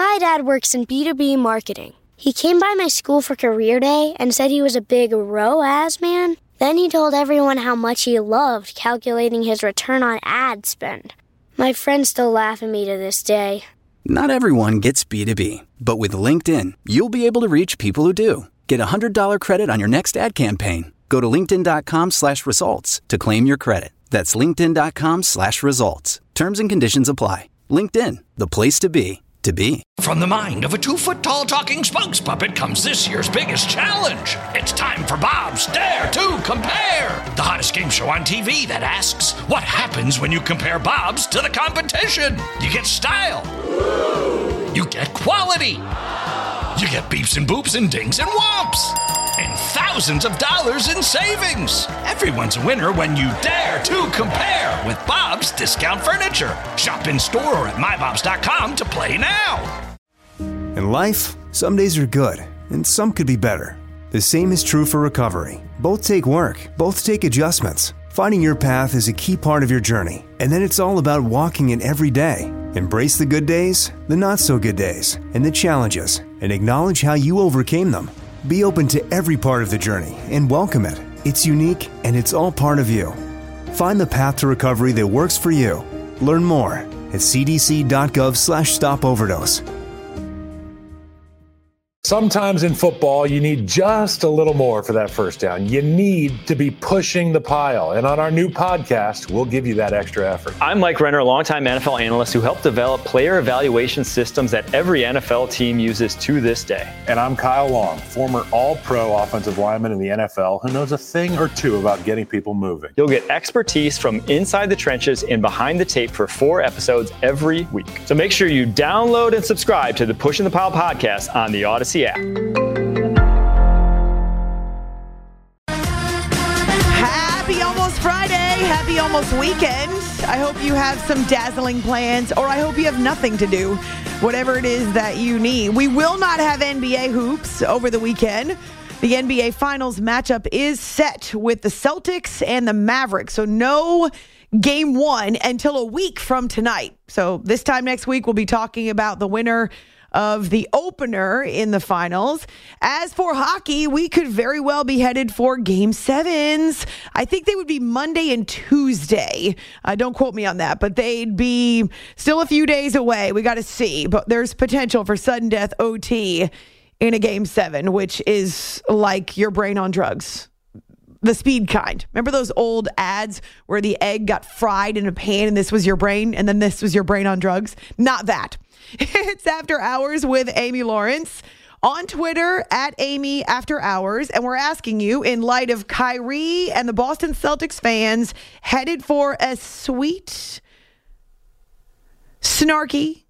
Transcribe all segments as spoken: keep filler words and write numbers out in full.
My dad works in B two B marketing. He came by my school for career day and said he was a big R O A S man. Then he told everyone how much he loved calculating his return on ad spend. My friends still laugh at me to this day. Not everyone gets B two B, but with LinkedIn, you'll be able to reach people who do. Get a one hundred dollars credit on your next ad campaign. Go to linkedin.com slash results to claim your credit. That's linkedin.com slash results. Terms and conditions apply. LinkedIn, the place to be, to be. From the mind of a two-foot-tall talking spokes puppet comes this year's biggest challenge. It's time for Bob's Dare to Compare, the hottest game show on T V that asks, what happens when you compare Bob's to the competition? You get style. You get quality. You get beeps and boops and dings and whomps. And thousands of dollars in savings. Everyone's a winner when you dare to compare with Bob's Discount Furniture. Shop in store or at my bobs dot com to play now. In life, some days are good, and some could be better. The same is true for recovery. Both take work, both take adjustments. Finding your path is a key part of your journey, and then it's all about walking it every day. Embrace the good days, the not-so-good days, and the challenges, and acknowledge how you overcame them. Be open to every part of the journey and welcome it. It's unique, and it's all part of you. Find the path to recovery that works for you. Learn more at cdc.gov slash stop overdose. Sometimes in football, you need just a little more for that first down. You need to be pushing the pile. And on our new podcast, we'll give you that extra effort. I'm Mike Renner, a longtime N F L analyst who helped develop player evaluation systems that every N F L team uses to this day. And I'm Kyle Long, former all-pro offensive lineman in the N F L who knows a thing or two about getting people moving. You'll get expertise from inside the trenches and behind the tape for four episodes every week. So make sure you download and subscribe to the Pushing the Pile podcast on the Odyssey app. Happy almost Friday. Happy almost weekend. I hope you have some dazzling plans, or I hope you have nothing to do, whatever it is that you need. We will not have N B A hoops over the weekend. The N B A Finals matchup is set with the Celtics and the Mavericks, so no game one until a week from tonight. So this time next week, we'll be talking about the winner of the opener in the finals. As for hockey, we could very well be headed for game sevens. I think they would be Monday and Tuesday. Uh, don't quote me on that, but they'd be still a few days away. We got to see, but there's potential for sudden death O T in a game seven, which is like your brain on drugs. The speed kind. Remember those old ads where the egg got fried in a pan and this was your brain and then this was your brain on drugs? Not that. It's After Hours with Amy Lawrence on Twitter at Amy After Hours. And we're asking you, in light of Kyrie and the Boston Celtics fans headed for a sweet, snarky,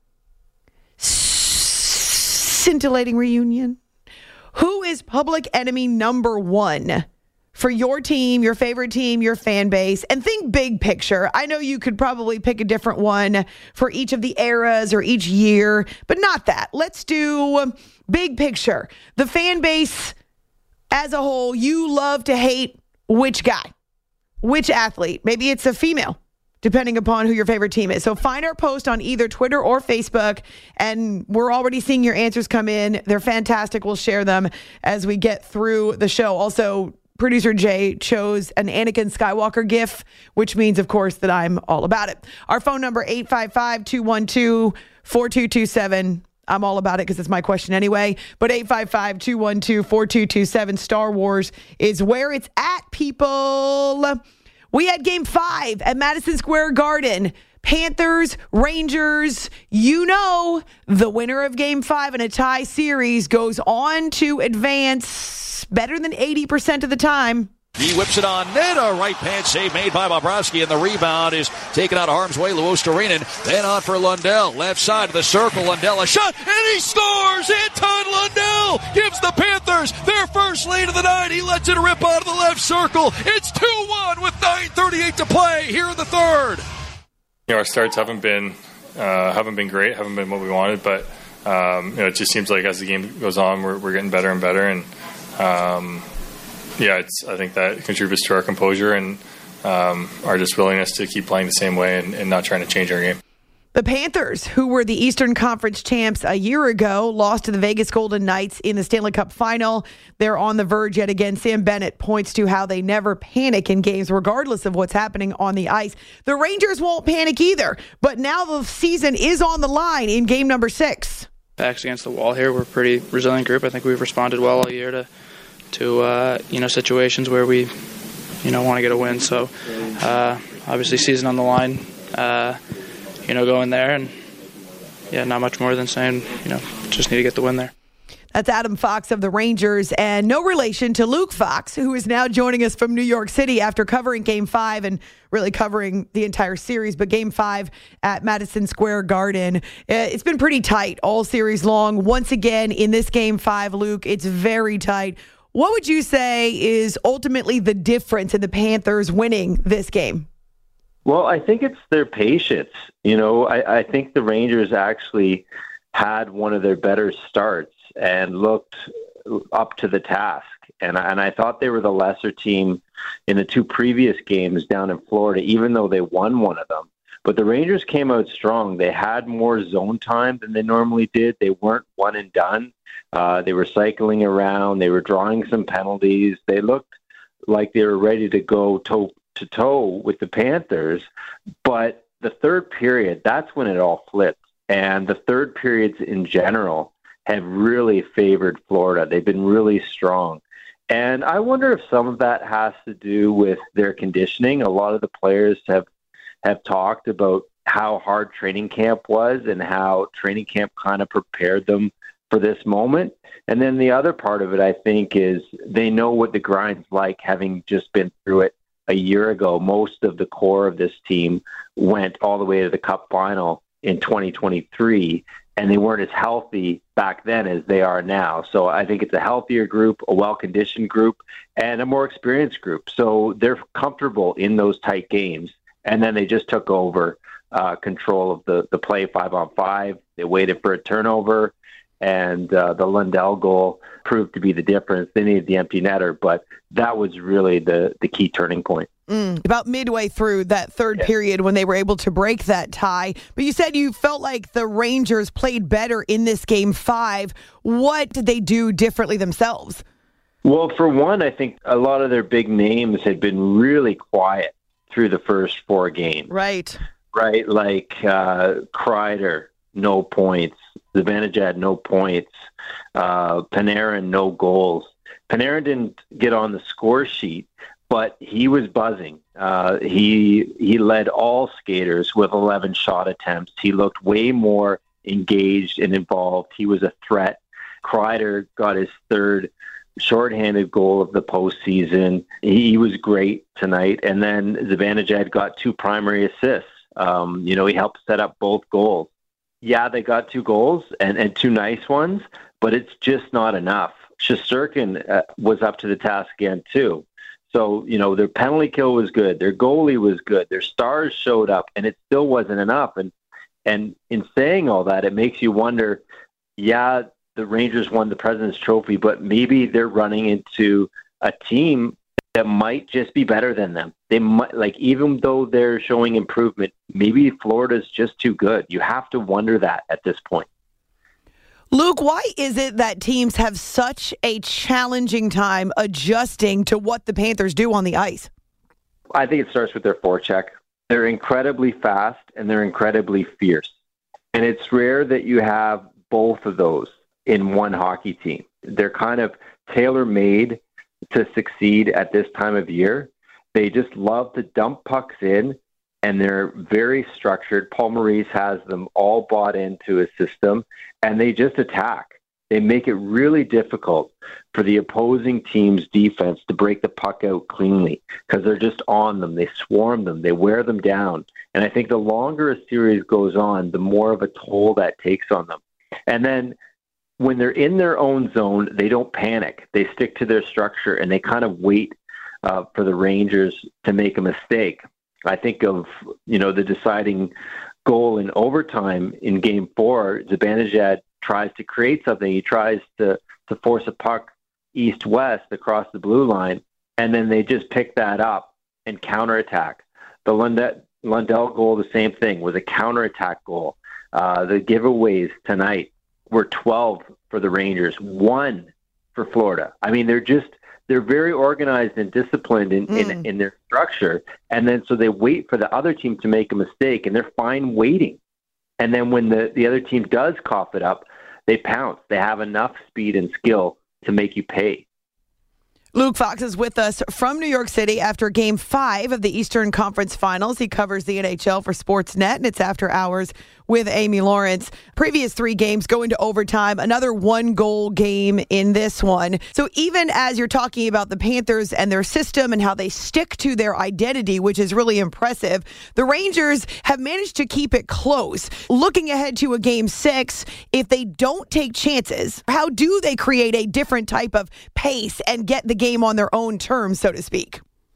scintillating reunion, who is public enemy number one for your team, your favorite team, your fan base? And think big picture. I know you could probably pick a different one for each of the eras or each year, but not that. Let's do big picture. The fan base as a whole, you love to hate which guy, which athlete. Maybe it's a female, depending upon who your favorite team is. So find our post on either Twitter or Facebook, and we're already seeing your answers come in. They're fantastic. We'll share them as we get through the show. Also, producer Jay chose an Anakin Skywalker gif, which means, of course, that I'm all about it. Our phone number, eight five five, two one two, four two two seven. I'm all about it because it's my question anyway. But eight five five, two one two, four two two seven. Star Wars is where it's at, people. We had game five at Madison Square Garden. Panthers, Rangers, you know, the winner of game five in a tie series goes on to advance better than eighty percent of the time. He whips it on net. A right pad save made by Bobrovsky, and the rebound is taken out of harm's way. Luostarinen then on for Lundell. Left side of the circle. Lundell a shot, and he scores! Anton Lundell gives the Panthers their first lead of the night. He lets it rip out of the left circle. It's two one with nine thirty-eight to play here in the third. You know, our starts haven't been uh, haven't been great, haven't been what we wanted, but um, you know, it just seems like as the game goes on, we're, we're getting better and better, and um, yeah, it's I think that contributes to our composure and um, our just willingness to keep playing the same way and, and not trying to change our game. The Panthers, who were the Eastern Conference champs a year ago, lost to the Vegas Golden Knights in the Stanley Cup final. They're on the verge yet again. Sam Bennett points to how they never panic in games, regardless of what's happening on the ice. The Rangers won't panic either, but now the season is on the line in game number six. Backs against the wall here. We're a pretty resilient group. I think we've responded well all year to, to uh, you know, situations where we, you know, want to get a win. So, uh, obviously, season on the line. Uh, You know, go in there and, yeah, not much more than saying, you know, just need to get the win there. That's Adam Fox of the Rangers, and no relation to Luke Fox, who is now joining us from New York City after covering Game five and really covering the entire series, but Game five at Madison Square Garden. It's been pretty tight all series long. Once again, in this Game five, Luke, it's very tight. What would you say is ultimately the difference in the Panthers winning this game? Well, I think it's their patience. You know, I, I think the Rangers actually had one of their better starts and looked up to the task. And, and I thought they were the lesser team in the two previous games down in Florida, even though they won one of them. But the Rangers came out strong. They had more zone time than they normally did. They weren't one and done. Uh, they were cycling around. They were drawing some penalties. They looked like they were ready to go toe to toe with the Panthers, but the third period, that's when it all flipped. And the third periods in general have really favored Florida. They've been really strong. And I wonder if some of that has to do with their conditioning. A lot of the players have, have talked about how hard training camp was and how training camp kind of prepared them for this moment. And then the other part of it, I think, is they know what the grind's like, having just been through it a year ago. Most of the core of this team went all the way to the Cup final in twenty twenty-three, and they weren't as healthy back then as they are now. So I think it's a healthier group, a well-conditioned group, and a more experienced group. So they're comfortable in those tight games, and then they just took over uh, control of the, the play five on five. They waited for a turnover, and uh, the Lundell goal proved to be the difference. They needed the empty netter, but that was really the, the key turning point. Mm, about midway through that third yeah. period when they were able to break that tie. But you said you felt like the Rangers played better in this Game five. What did they do differently themselves? Well, for one, I think a lot of their big names had been really quiet through the first four games. Right. Right, like uh, Kreider, no points. Zibanejad, no points. Uh, Panarin, no goals. Panarin didn't get on the score sheet, but he was buzzing. Uh, he he led all skaters with eleven shot attempts. He looked way more engaged and involved. He was a threat. Kreider got his third shorthanded goal of the postseason. He was great tonight. And then Zibanejad got two primary assists. Um, you know, he helped set up both goals. Yeah, they got two goals and, and two nice ones, but it's just not enough. Shesterkin uh, was up to the task again, too. So, you know, their penalty kill was good. Their goalie was good. Their stars showed up, and it still wasn't enough. And and in saying all that, it makes you wonder, yeah, the Rangers won the President's Trophy, but maybe they're running into a team that might just be better than them. They might, like, even though they're showing improvement, maybe Florida's just too good. You have to wonder that at this point. Luke, why is it that teams have such a challenging time adjusting to what the Panthers do on the ice? I think it starts with their forecheck. They're incredibly fast and they're incredibly fierce. And it's rare that you have both of those in one hockey team. They're kind of tailor-made to succeed at this time of year. They just love to dump pucks in, and they're very structured. Paul Maurice has them all bought into his system, and they just attack. They make it really difficult for the opposing team's defense to break the puck out cleanly because they're just on them. They swarm them. They wear them down. And I think the longer a series goes on, the more of a toll that takes on them. And then when they're in their own zone, they don't panic. They stick to their structure, and they kind of wait uh, for the Rangers to make a mistake. I think of, you know, the deciding goal in overtime in Game four. Zibanejad tries to create something. He tries to, to force a puck east-west across the blue line, and then they just pick that up and counterattack. The Lundell, Lundell goal, the same thing, was a counterattack goal. Uh, the giveaways tonight were twelve for the Rangers, one for Florida. I mean, they're just they're very organized and disciplined in, mm. in in their structure, and then so they wait for the other team to make a mistake, and they're fine waiting. And then when the, the other team does cough it up, they pounce. They have enough speed and skill to make you pay. Luke Fox is with us from New York City after Game five of the Eastern Conference Finals. He covers the N H L for Sportsnet, and it's After Hours with Amy Lawrence. Previous three games go into overtime, another one-goal game in this one. So even as you're talking about the Panthers and their system and how they stick to their identity, which is really impressive, the Rangers have managed to keep it close. Looking ahead to a Game six, if they don't take chances, how do they create a different type of pace and get the game on their own terms, so to speak?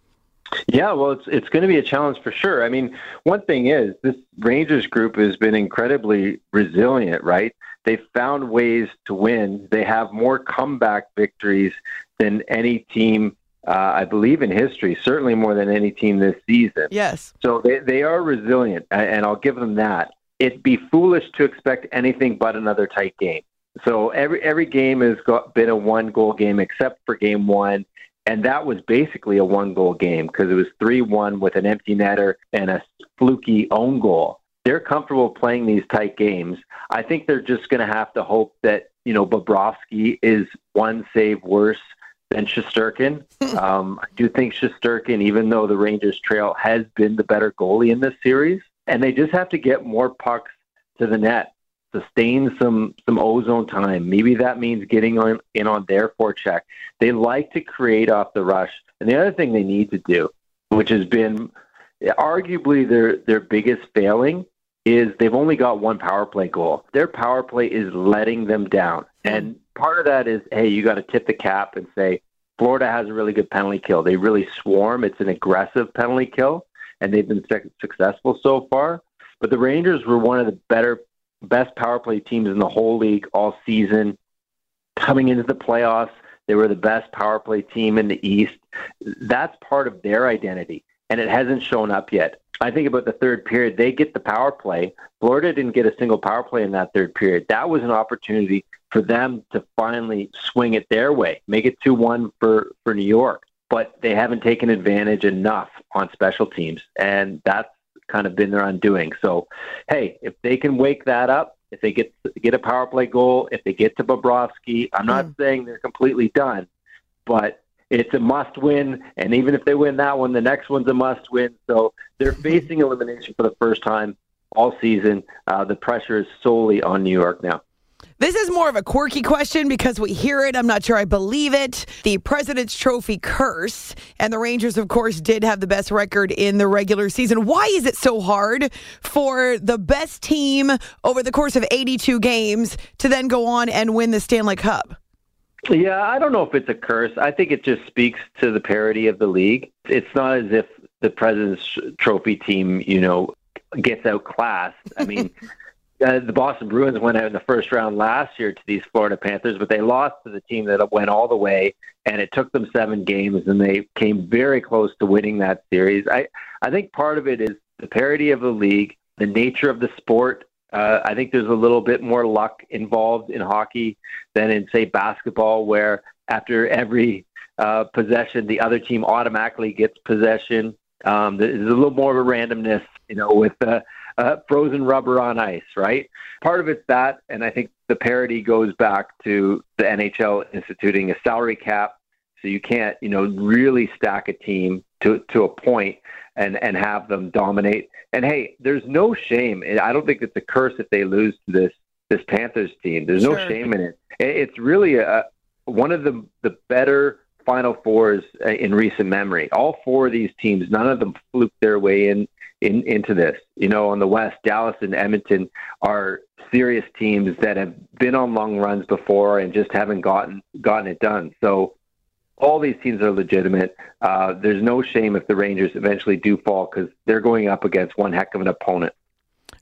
Yeah, well, it's it's going to be a challenge for sure. I mean, one thing is this Rangers group has been incredibly resilient, right? They've found ways to win. They have more comeback victories than any team, uh, I believe, in history, certainly more than any team this season. Yes. So they, they are resilient, and I'll give them that. It'd be foolish to expect anything but another tight game. So every every game has got, been a one-goal game except for Game one. And that was basically a one-goal game because it was three one with an empty netter and a fluky own goal. They're comfortable playing these tight games. I think they're just going to have to hope that, you know, Bobrovsky is one save worse than Shesterkin. um, I do think Shesterkin, even though the Rangers trail, has been the better goalie in this series. And they just have to get more pucks to the net. Sustain some some ozone time. Maybe that means getting on, in on their forecheck. They like to create off the rush. And the other thing they need to do, which has been arguably their, their biggest failing, is they've only got one power play goal. Their power play is letting them down. And part of that is, hey, you got to tip the cap and say, Florida has a really good penalty kill. They really swarm. It's an aggressive penalty kill, and they've been successful so far. But the Rangers were one of the better best power play teams in the whole league all season. Coming into the playoffs, they were the best power play team in the East. That's part of their identity, and it hasn't shown up yet. I think about the third period, they get the power play. Florida didn't get a single power play in that third period. That was an opportunity for them to finally swing it their way, make it two one for, for New York. But they haven't taken advantage enough on special teams, and that's kind of been their undoing. So, hey, if they can wake that up, if they get get a power play goal, if they get to Bobrovsky, I'm not mm. saying they're completely done, but it's a must-win. And even if they win that one, the next one's a must-win. So they're facing elimination for the first time all season. Uh, the pressure is solely on New York now. This is more of a quirky question because we hear it. I'm not sure I believe it. The President's Trophy curse. And the Rangers, of course, did have the best record in the regular season. Why is it so hard for the best team over the course of eighty-two games to then go on and win the Stanley Cup? Yeah, I don't know if it's a curse. I think it just speaks to the parity of the league. It's not as if the President's Trophy team, you know, gets outclassed. I mean... Uh, the Boston Bruins went out in the first round last year to these Florida Panthers, but they lost to the team that went all the way, and it took them seven games, and they came very close to winning that series. I, I think part of it is the parity of the league, the nature of the sport. Uh, I think there's a little bit more luck involved in hockey than in, say, basketball, where after every uh, possession, the other team automatically gets possession. Um, there's a little more of a randomness, you know, with uh, uh, frozen rubber on ice, right? Part of it's that, and I think the parity goes back to the N H L instituting a salary cap, so you can't, you know, really stack a team to to a point and, and have them dominate. And, hey, there's no shame. I don't think it's a curse if they lose to this this Panthers team. There's sure. no shame in it. It's really a, one of the, the better Final Fours in recent memory. All four of these teams, none of them fluked their way in, in into this. You know, on the West, Dallas and Edmonton are serious teams that have been on long runs before and just haven't gotten gotten it done. So all these teams are legitimate. Uh, there's no shame if the Rangers eventually do fall because they're going up against one heck of an opponent.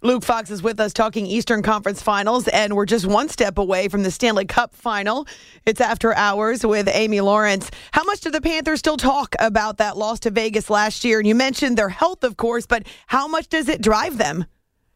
Luke Fox is with us talking Eastern Conference Finals, and we're just one step away from the Stanley Cup Final. It's After Hours with Amy Lawrence. How much do the Panthers still talk about that loss to Vegas last year? And you mentioned their health, of course, but how much does it drive them?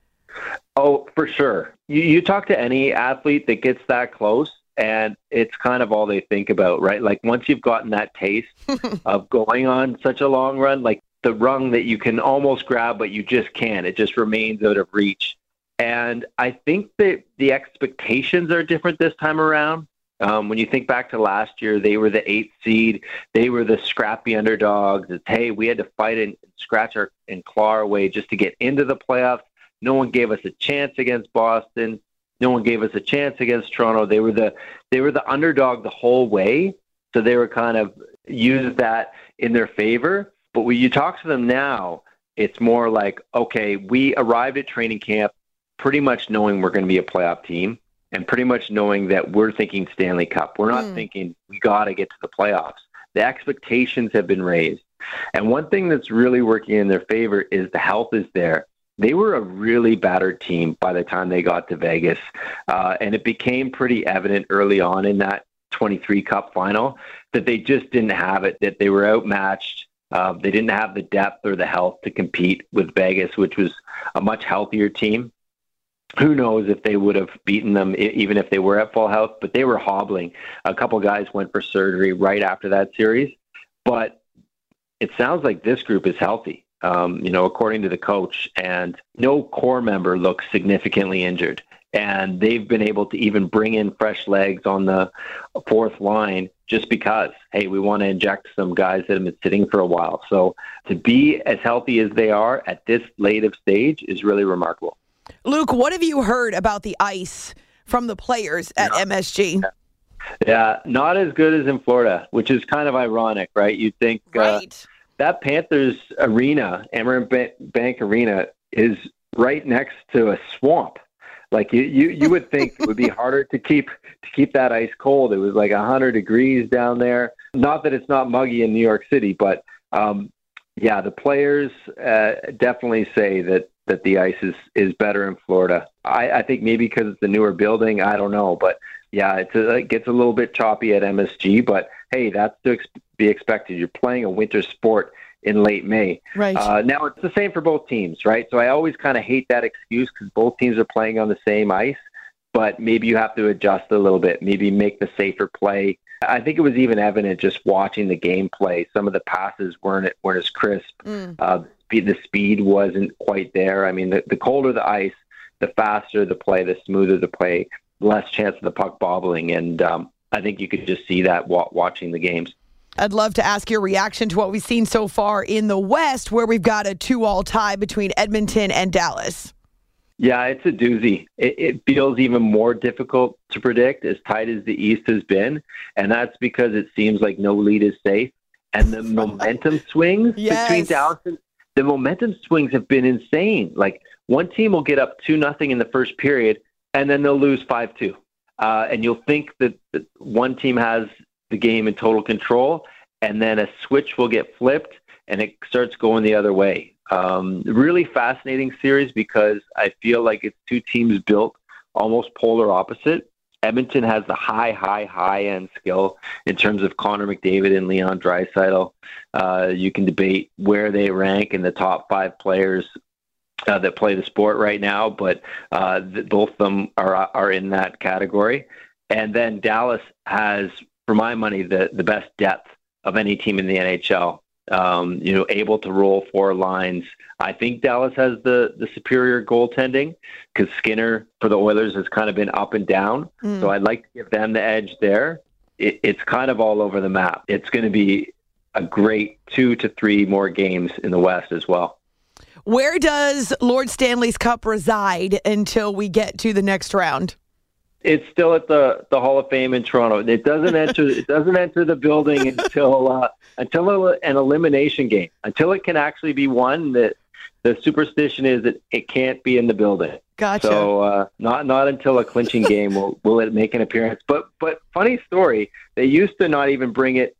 Oh, for sure. You, you talk to any athlete that gets that close, and it's kind of all they think about, right? Like once you've gotten that taste of going on such a long run, like the rung that you can almost grab, but you just can't. It just remains out of reach. And I think that the expectations are different this time around. Um, when you think back to last year, they were the eighth seed. They were the scrappy underdogs. It's, hey, we had to fight and scratch our and claw our way just to get into the playoffs. No one gave us a chance against Boston. No one gave us a chance against Toronto. They were the they were the underdog the whole way. So they were kind of used that in their favor. But when you talk to them now, it's more like, okay, we arrived at training camp pretty much knowing we're going to be a playoff team and pretty much knowing that we're thinking Stanley Cup. We're not mm. thinking we got to get to the playoffs. The expectations have been raised. And one thing that's really working in their favor is the health is there. They were a really battered team by the time they got to Vegas. Uh, and it became pretty evident early on in that twenty-three Cup final that they just didn't have it, that they were outmatched. Uh, they didn't have the depth or the health to compete with Vegas, which was a much healthier team. Who knows if they would have beaten them even if they were at full health, but they were hobbling. A couple guys went for surgery right after that series. But it sounds like this group is healthy, um, you know, according to the coach, and no core member looks significantly injured. And they've been able to even bring in fresh legs on the fourth line just because, hey, we want to inject some guys that have been sitting for a while. So to be as healthy as they are at this late of stage is really remarkable. Luke, what have you heard about the ice from the players at yeah. M S G? Yeah, not as good as in Florida, which is kind of ironic, right? You'd think right. uh, that Panthers arena, Amerant Bank Arena, is right next to a swamp. Like you, you, you would think it would be harder to keep to keep that ice cold. It was like one hundred degrees down there. Not that it's not muggy in New York City, but um, yeah, the players uh, definitely say that, that the ice is, is better in Florida. I, I think maybe because it's a newer building. I don't know, but yeah, it's a, it gets a little bit choppy at M S G. But hey, that's to ex- be expected. You're playing a winter sport in late May. Right. Uh, now, it's the same for both teams, right? So I always kind of hate that excuse because both teams are playing on the same ice, but maybe you have to adjust a little bit, maybe make the safer play. I think it was even evident just watching the gameplay. Some of the passes weren't weren't as crisp. Mm. Uh, the speed wasn't quite there. I mean, the, the colder the ice, the faster the play, the smoother the play, less chance of the puck bobbling. And um, I think you could just see that wa- watching the games. I'd love to ask your reaction to what we've seen so far in the West, where we've got a two-all tie between Edmonton and Dallas. Yeah, it's a doozy. It, it feels even more difficult to predict as tight as the East has been, and that's because it seems like no lead is safe. And the momentum swings yes. between Dallas and the momentum swings have been insane. Like one team will get up two nothing in the first period, and then they'll lose five two. Uh, and you'll think that, that one team has the game in total control, and then a switch will get flipped and it starts going the other way. Um, really fascinating series because I feel like it's two teams built almost polar opposite. Edmonton has the high, high, high end skill in terms of Connor McDavid and Leon Draisaitl. Uh, you can debate where they rank in the top five players uh, that play the sport right now, but uh, th- both of them are are in that category. And then Dallas has, for my money, the, the best depth of any team in the N H L. Um, you know, able to roll four lines. I think Dallas has the, the superior goaltending because Skinner for the Oilers has kind of been up and down. Mm. So I'd like to give them the edge there. It, it's kind of all over the map. It's going to be a great two to three more games in the West as well. Where does Lord Stanley's Cup reside until we get to the next round? It's still at the, the Hall of Fame in Toronto. It doesn't enter. It doesn't enter the building until uh, until an elimination game. Until it can actually be won. That the superstition is that it can't be in the building. Gotcha. So uh, not not until a clinching game will will it make an appearance. But but funny story. They used to not even bring it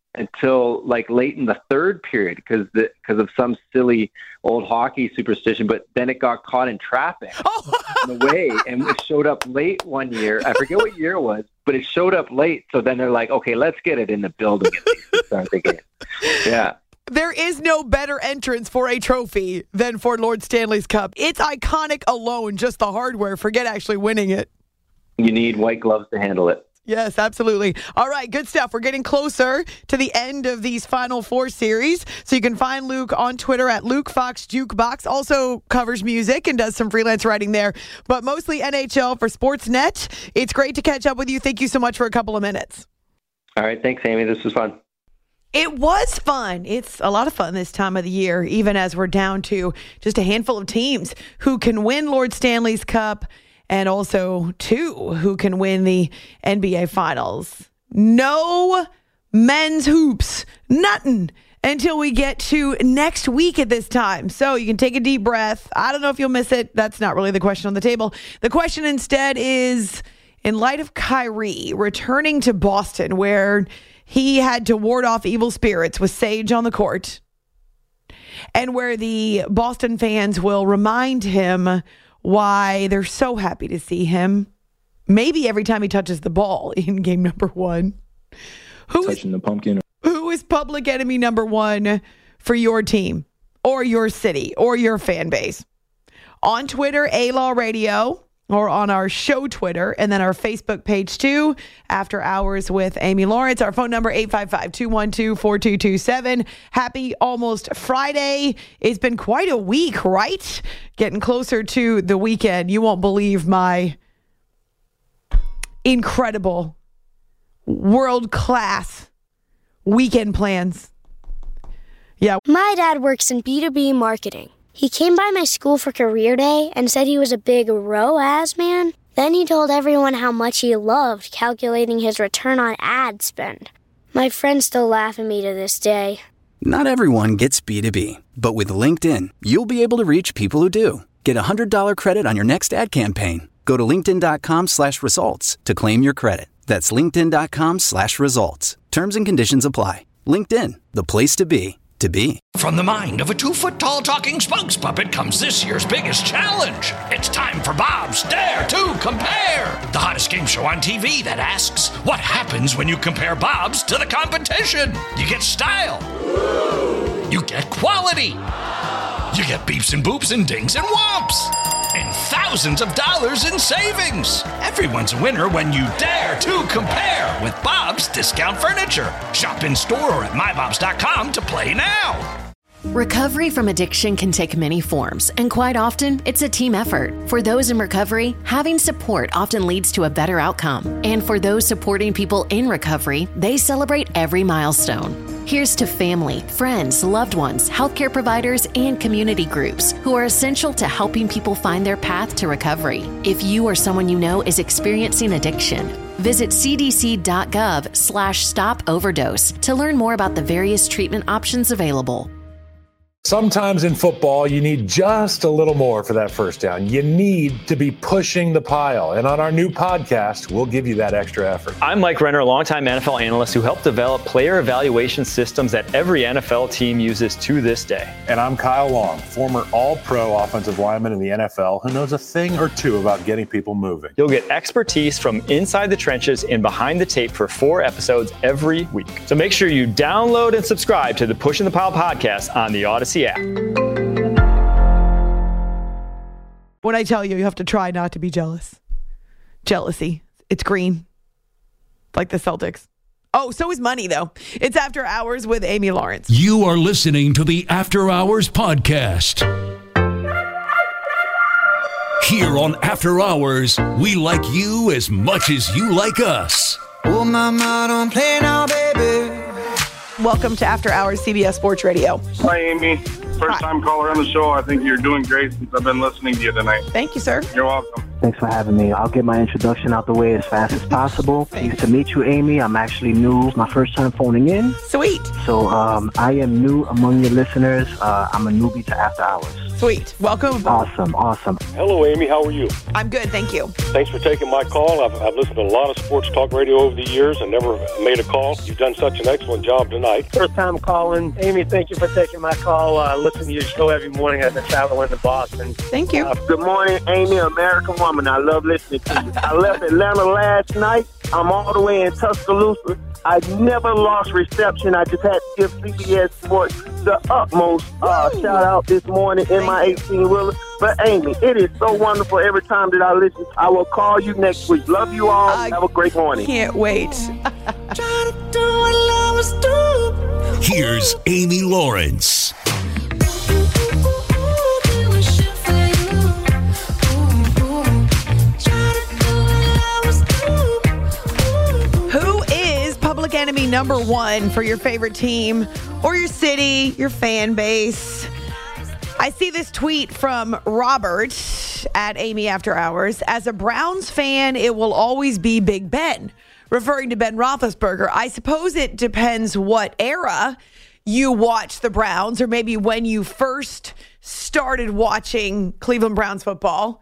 until like late in the third period because because of some silly old hockey superstition. But then it got caught in traffic oh. on the way, and it showed up late one year. I forget what year it was, but it showed up late. So then they're like, okay, let's get it in the building at least to start the game. Yeah. There is no better entrance for a trophy than for Lord Stanley's Cup. It's iconic alone, just the hardware. Forget actually winning it. You need white gloves to handle it. Yes, absolutely. All right, good stuff. We're getting closer to the end of these Final Four series. So you can find Luke on Twitter at Luke Fox Jukebox. Also covers music and does some freelance writing there, but mostly N H L for Sportsnet. It's great to catch up with you. Thank you so much for a couple of minutes. All right, thanks, Amy. This was fun. It was fun. It's a lot of fun this time of the year, even as we're down to just a handful of teams who can win Lord Stanley's Cup and also two who can win the N B A Finals. No men's hoops, nothing until we get to next week at this time. So you can take a deep breath. I don't know if you'll miss it. That's not really the question on the table. The question instead is, in light of Kyrie returning to Boston, where he had to ward off evil spirits with Sage on the court, and where the Boston fans will remind him why they're so happy to see him, maybe every time he touches the ball in game number one. Who Touching is, the pumpkin. Who is public enemy number one for your team or your city or your fan base? On Twitter, A-Law Radio, or on our show Twitter, and then our Facebook page too, After Hours with Amy Lawrence. Our phone number, eight five five, two one two, four two two seven. Happy almost Friday. It's been quite a week, right? Getting closer to the weekend. You won't believe my incredible, world-class weekend plans. Yeah. My dad works in B two B marketing. He came by my school for career day and said he was a big R O A S man. Then he told everyone how much he loved calculating his return on ad spend. My friends still laugh at me to this day. Not everyone gets B two B, but with LinkedIn, you'll be able to reach people who do. Get a one hundred dollars credit on your next ad campaign. Go to linkedin.com slash results to claim your credit. That's linkedin.com slash results. Terms and conditions apply. LinkedIn, the place to be, to be. From the mind of a two-foot-tall talking spokes puppet comes this year's biggest challenge. It's time for Bob's Dare to Compare, the hottest game show on T V that asks, what happens when you compare Bob's to the competition? You get style. You get quality. You get beeps and boops and dings and whomps. And thousands of dollars in savings. Everyone's a winner when you dare to compare with Bob's Discount Furniture. Shop in store or at my bobs dot com to play now. Recovery from addiction can take many forms, and quite often, it's a team effort. For those in recovery, having support often leads to a better outcome. And for those supporting people in recovery, they celebrate every milestone. Here's to family, friends, loved ones, healthcare providers, and community groups who are essential to helping people find their path to recovery. If you or someone you know is experiencing addiction, visit cdc.gov slash stop overdose to learn more about the various treatment options available. Sometimes in football, you need just a little more for that first down. You need to be pushing the pile. And on our new podcast, we'll give you that extra effort. I'm Mike Renner, a longtime N F L analyst who helped develop player evaluation systems that every N F L team uses to this day. And I'm Kyle Long, former all-pro offensive lineman in the N F L who knows a thing or two about getting people moving. You'll get expertise from inside the trenches and behind the tape for four episodes every week. So make sure you download and subscribe to the Pushing the Pile podcast on the Odyssey app. When I tell you, you have to try not to be jealous. Jealousy. It's green. Like the Celtics. Oh, so is money, though. It's After Hours with Amy Lawrence. You are listening to the After Hours podcast. Here on After Hours, we like you as much as you like us. Oh, mama, don't play now, baby. Welcome to After Hours C B S Sports Radio. Hi, Amy. First time caller on the show. I think you're doing great since I've been listening to you tonight. Thank you, sir. You're welcome. Thanks for having me. I'll get my introduction out the way as fast as possible. Pleased to meet you, Amy. I'm actually new. My first time phoning in. Sweet. So um, I am new among your listeners. Uh, I'm a newbie to After Hours. Sweet. Welcome. Awesome, awesome. Hello, Amy. How are you? I'm good, thank you. Thanks for taking my call. I've, I've listened to a lot of sports talk radio over the years and never made a call. You've done such an excellent job tonight. First time calling. Amy, thank you for taking my call. I uh, listen to your show every morning as I travel into Boston. Thank you. Uh, good morning, Amy, American woman. I love listening to you. I left Atlanta last night. I'm all the way in Tuscaloosa. I never lost reception. I just had to give C B S Sports the utmost uh, shout out this morning in my eighteen-wheeler. But, Amy, it is so wonderful every time that I listen. I will call you next week. Love you all. I Have a great morning. Can't wait. Here's Amy Lawrence. Who is public enemy number one for your favorite team or your city, your fan base? I see this tweet from Robert at Amy After Hours. As a Browns fan, it will always be Big Ben, referring to Ben Roethlisberger. I suppose it depends what era you watch the Browns, or maybe when you first started watching Cleveland Browns football.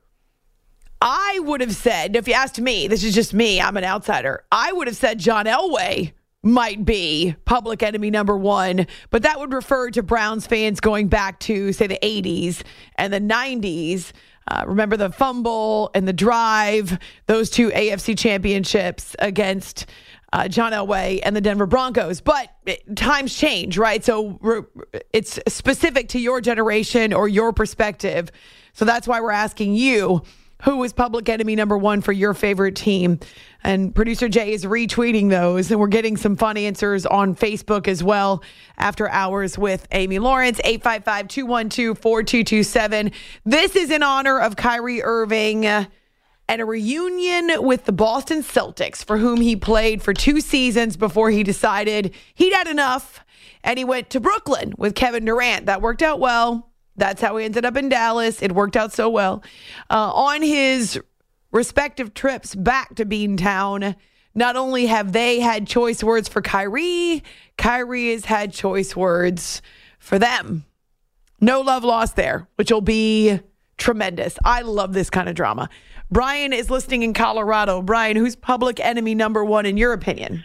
I would have said, if you asked me, this is just me, I'm an outsider, I would have said John Elway might be public enemy number one, but that would refer to Browns fans going back to, say, the eighties and the nineties. Uh, remember the fumble and the drive, those two A F C championships against uh, John Elway and the Denver Broncos. But it, times change, right? So re- it's specific to your generation or your perspective. So that's why we're asking you, who is public enemy number one for your favorite team? And producer Jay is retweeting those, and we're getting some fun answers on Facebook as well. After Hours with Amy Lawrence, eight five five, two one two, four two two seven. This is in honor of Kyrie Irving and a reunion with the Boston Celtics, for whom he played for two seasons before he decided he'd had enough, and he went to Brooklyn with Kevin Durant. That worked out well. That's how he ended up in Dallas. It worked out so well. Uh, on his respective trips back to Beantown, not only have they had choice words for Kyrie, Kyrie has had choice words for them. No love lost there, which will be tremendous. I love this kind of drama. Brian is listening in Colorado. Brian, who's public enemy number one in your opinion?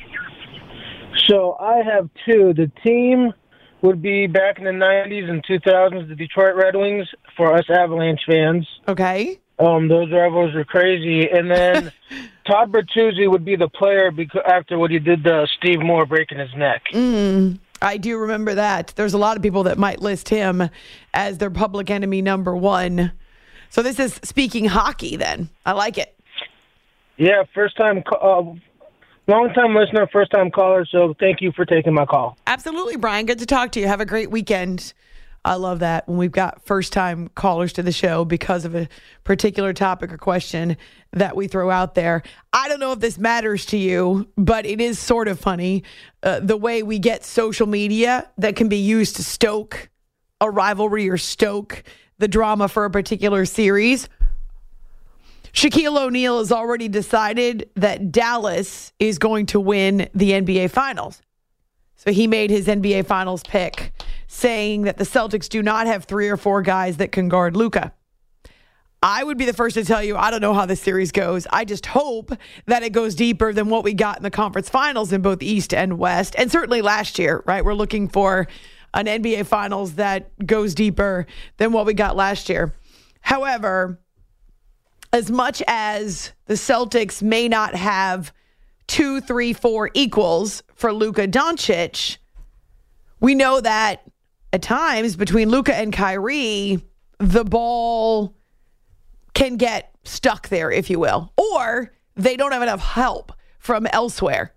So I have two. The team would be back in the nineties and two thousands, the Detroit Red Wings, for us Avalanche fans. Okay. Um, those rivals were crazy. And then Todd Bertuzzi would be the player because after what he did to Steve Moore breaking his neck. Mm, I do remember that. There's a lot of people that might list him as their public enemy number one. So this is speaking hockey then. I like it. Yeah, first time... Uh, Long-time listener, first-time caller, so thank you for taking my call. Absolutely, Brian. Good to talk to you. Have a great weekend. I love that when we've got first-time callers to the show because of a particular topic or question that we throw out there. I don't know if this matters to you, but it is sort of funny uh, the way we get social media that can be used to stoke a rivalry or stoke the drama for a particular series. Shaquille O'Neal has already decided that Dallas is going to win the N B A Finals. So he made his N B A Finals pick, saying that the Celtics do not have three or four guys that can guard Luka. I would be the first to tell you, I don't know how this series goes. I just hope that it goes deeper than what we got in the conference finals in both East and West. And certainly last year, right? We're looking for an N B A Finals that goes deeper than what we got last year. However, as much as the Celtics may not have two, three, four equals for Luka Doncic, we know that at times between Luka and Kyrie, the ball can get stuck there, if you will, or they don't have enough help from elsewhere.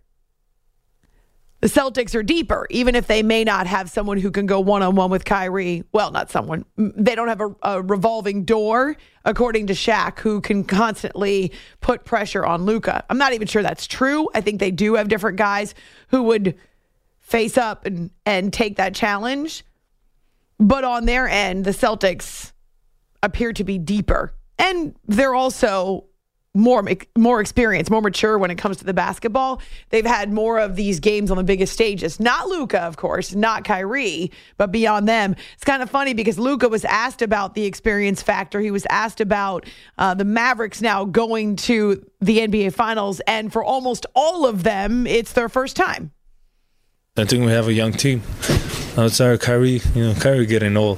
The Celtics are deeper, even if they may not have someone who can go one-on-one with Kyrie. Well, not someone. They don't have a, a revolving door, according to Shaq, who can constantly put pressure on Luka. I'm not even sure that's true. I think they do have different guys who would face up and, and take that challenge. But on their end, the Celtics appear to be deeper. And they're also more more experience, more mature when it comes to the basketball. They've had more of these games on the biggest stages. Not Luka, of course, not Kyrie, but beyond them. It's kind of funny because Luka was asked about the experience factor. He was asked about uh, the Mavericks now going to the N B A Finals, and for almost all of them, it's their first time. I think we have a young team. Outside of Kyrie, you know, Kyrie getting old.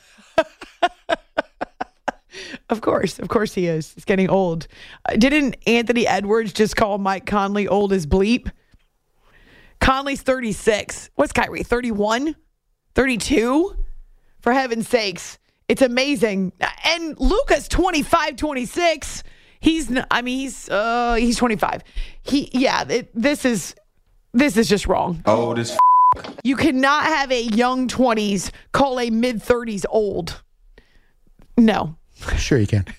Of course. Of course he is. He's getting old. Uh, didn't Anthony Edwards just call Mike Conley old as bleep? Conley's thirty-six. What's Kyrie, thirty-one? thirty-two? For heaven's sakes. It's amazing. And Luka's twenty-five, twenty-six. He's, n- I mean, he's uh, he's twenty-five. He, yeah, it, this is, this is just wrong. Old as f- You cannot have a young twenties call a mid-thirties old. No. Sure you can.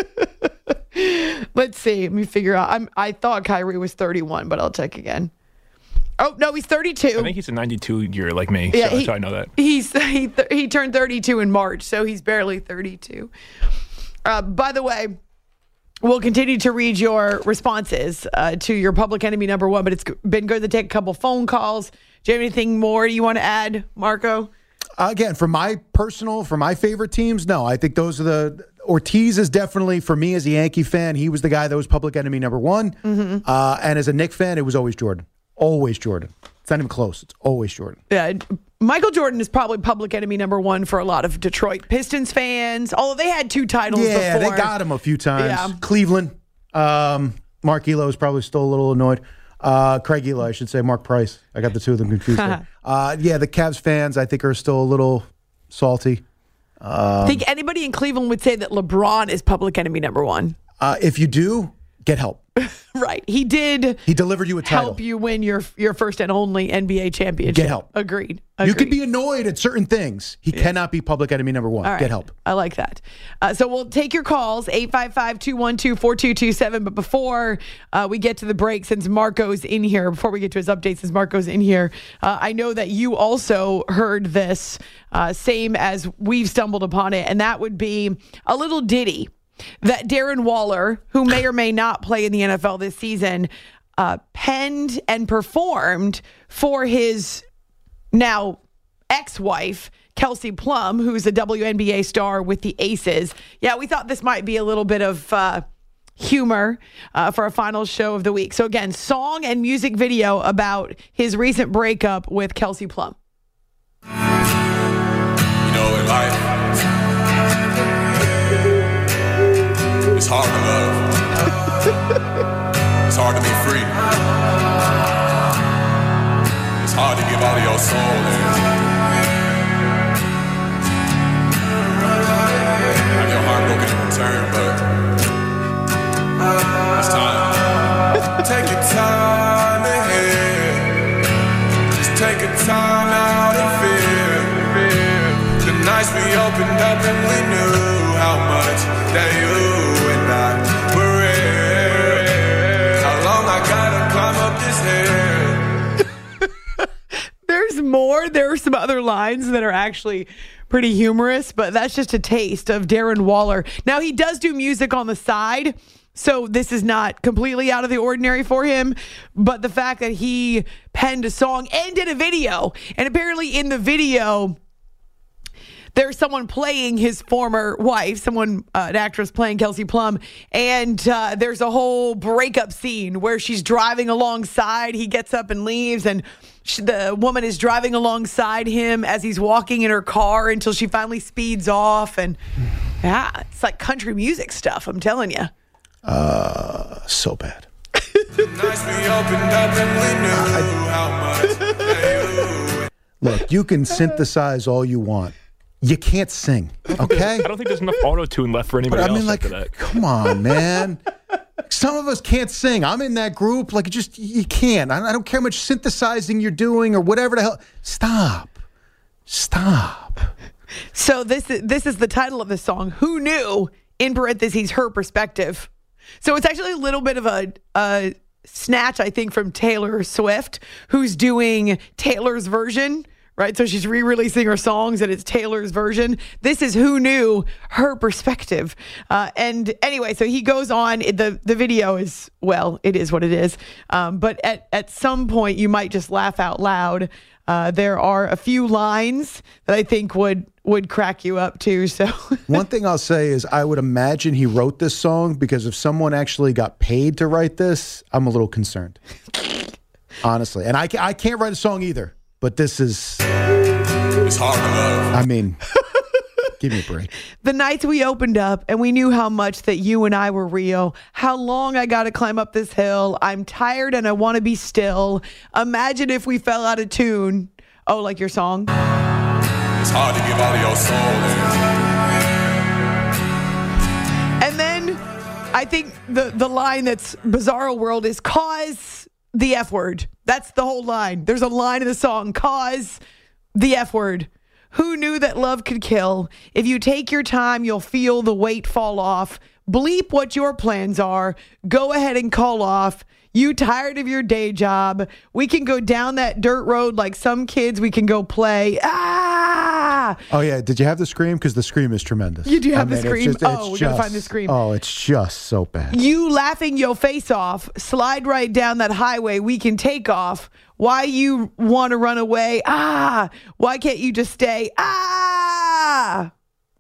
Let's see. Let me figure out. I'm, I thought Kyrie was thirty-one, but I'll check again. Oh, no, he's thirty-two. I think he's a ninety-two year like me, Yeah, so he- that's how I know that. He's he, th- he turned thirty-two in March, so he's barely thirty-two. Uh, by the way, we'll continue to read your responses uh, to your public enemy number one, but it's been good to take a couple phone calls. Do you have anything more you want to add, Marco? Uh, again, for my personal, for my favorite teams, no. I think those are the Ortiz is definitely, for me as a Yankee fan, he was the guy that was public enemy number one. Mm-hmm. Uh, and as a Knicks fan, it was always Jordan. Always Jordan. It's not even close. It's always Jordan. Yeah, Michael Jordan is probably public enemy number one for a lot of Detroit Pistons fans, although they had two titles Yeah, before. they got him a few times. Yeah. Cleveland. Um, Mark Elo is probably still a little annoyed. Uh, Craig Elo, I should say. Mark Price. I got the two of them confused there. uh, yeah, the Cavs fans, I think, are still a little salty. Um, I think anybody in Cleveland would say that LeBron is public enemy number one. uh, if you do, get help. Right. He did He delivered you a title. help you win your your first and only N B A championship. Get help. Agreed. You Agreed. could be annoyed at certain things. He cannot be public enemy number one. All right. Get help. I like that. Uh, so we'll take your calls, eight five five, two one two, four two two seven. But before uh, we get to the break, since Marco's in here, before we get to his updates, since Marco's in here, uh, I know that you also heard this, uh, same as we've stumbled upon it, and that would be a little ditty that Darren Waller, who may or may not play in the N F L this season, uh, penned and performed for his now ex-wife, Kelsey Plum, who's a W N B A star with the Aces. Yeah, we thought this might be a little bit of uh, humor uh, for a final show of the week. So again, song and music video about his recent breakup with Kelsey Plum. You know, in life, it's hard to love. It's hard to be free. It's hard to give all of your soul and have your heart broken in return, but it's time. Take your time ahead. Just take a time out and feel the nights we opened up and we knew how much that you and I were real. How long I gotta climb up this hill. There's more. There are some other lines that are actually pretty humorous, but that's just a taste of Darren Waller. Now, he does do music on the side, so this is not completely out of the ordinary for him, but the fact that he penned a song and did a video, and apparently in the video, there's someone playing his former wife, someone, uh, an actress playing Kelsey Plum, and uh, there's a whole breakup scene where she's driving alongside. He gets up and leaves, and she, the woman is driving alongside him as he's walking in her car until she finally speeds off. And yeah, it's like country music stuff, I'm telling you. Uh, so bad. Look, you can synthesize all you want. You can't sing, okay? I don't think there's enough auto-tune left for anybody But I else mean, like, after that. come on, man. Some of us can't sing. I'm in that group. Like, just, you can't. I don't care how much synthesizing you're doing or whatever the hell. Stop. Stop. So this is, this is the title of the song, Who Knew, in parentheses, her perspective. So it's actually a little bit of a, a snatch, I think, from Taylor Swift, who's doing Taylor's version, right? So she's re-releasing her songs and it's Taylor's version. This is Who Knew, her perspective. Uh, and anyway, so he goes on. The, the video is, well, it is what it is. Um, but at, at some point, you might just laugh out loud. Uh, there are a few lines that I think would would crack you up too. So one thing I'll say is I would imagine he wrote this song because if someone actually got paid to write this, I'm a little concerned. Honestly. And I, I can't write a song either, but this is... It's hard to love. I mean, give me a break. The nights we opened up and we knew how much that you and I were real. How long I got to climb up this hill. I'm tired and I want to be still. Imagine if we fell out of tune. Oh, like your song? It's hard to give all of your soul in. And then I think the, the line that's Bizarro World is cause the F word. That's the whole line. There's a line in the song, cause the F word. Who knew that love could kill? If you take your time, you'll feel the weight fall off. Bleep what your plans are. Go ahead and call off. You tired of your day job? We can go down that dirt road like some kids. We can go play. Ah! Oh, yeah. Did you have the scream? Because the scream is tremendous. You do have I the mean, scream? It's just, it's oh, we're just, going to find the scream. Oh, it's just so bad. You laughing your face off. Slide right down that highway. We can take off. Why you want to run away? Ah! Why can't you just stay? Ah!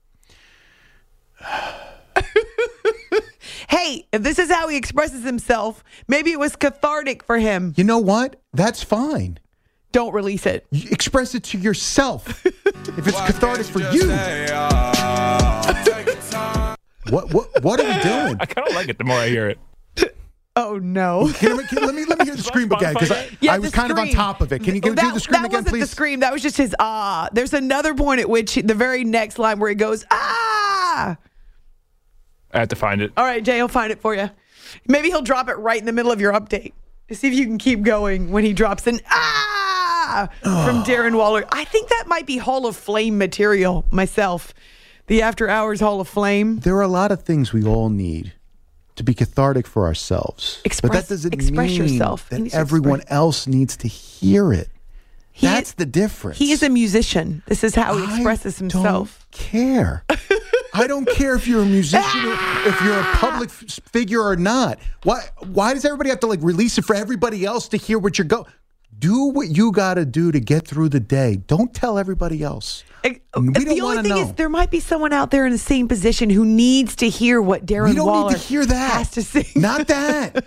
Hey, if this is how he expresses himself, maybe it was cathartic for him. You know what? That's fine. Don't release it. You express it to yourself. If it's cathartic for you. what what what are we doing? I kind of like it the more I hear it. Oh no! Can I, can, let me let me hear the scream again because I, yeah, I was kind scream. of on top of it. Can you give, that, do the scream that again, wasn't please? The scream. That was just his ah. There's another point at which the very next line where he goes ah. I have to find it. All right, Jay, he'll find it for you. Maybe he'll drop it right in the middle of your update to see if you can keep going when he drops an ah from Darren Waller. I think that might be Hall of Flame material myself. The After Hours Hall of Flame. There are a lot of things we all need to be cathartic for ourselves. Express, but that doesn't express mean yourself. that everyone express. else needs to hear it. He That's is, the difference. He is a musician. This is how he expresses I himself. Don't care. I don't care if you're a musician or if you're a public f- figure or not. Why why does everybody have to like release it for everybody else to hear what you're going? Do what you got to do to get through the day. Don't tell everybody else. It, we the don't only want to thing know. is there might be someone out there in the same position who needs to hear what Darren we don't Waller need to hear that. has to sing. Not that.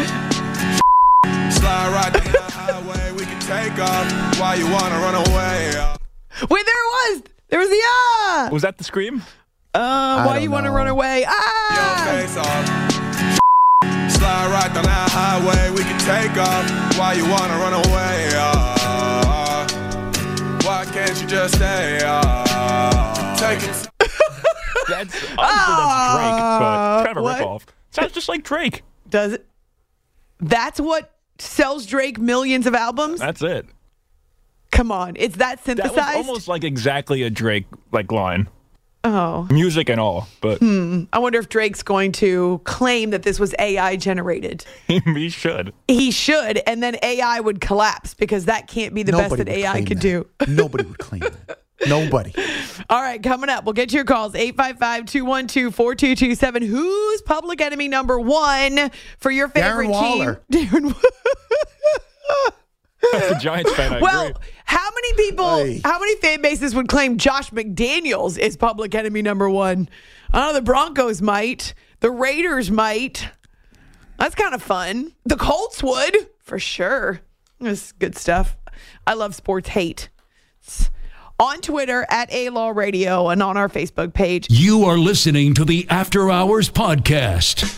Slide right down the highway, we can take off. Why you wanna run away? Wait, there it was. There was the ah. Was that the scream? Uh, why you want to run away? Ah! Your face off. Slide right down that highway, we can take off. Why you wanna run away? Uh, why can't you just stay? Uh, take it. That's honestly that's Drake, but kind of a what? ripoff. Sounds just like Drake. Does it? That's what sells Drake millions of albums? That's it. Come on, it's that synthesized? That was almost like exactly a Drake like line. Oh. Music and all, but Hmm. I wonder if Drake's going to claim that this was A I generated. he should. He should, and then A I would collapse because that can't be the Nobody best that would A I claim could that. do. Nobody would claim that. Nobody. All right, coming up, we'll get to your calls. eight five five, two one two, four two two seven. Who's public enemy number one for your favorite Darren Waller. team? Darren That's a Giants fan. I well, agree. how many people, Hey. how many fan bases would claim Josh McDaniels is public enemy number one? I know the Broncos might. The Raiders might. That's kind of fun. The Colts would, for sure. That's good stuff. I love sports hate. It's on Twitter at A Law Radio and on our Facebook page. You are listening to the After Hours Podcast.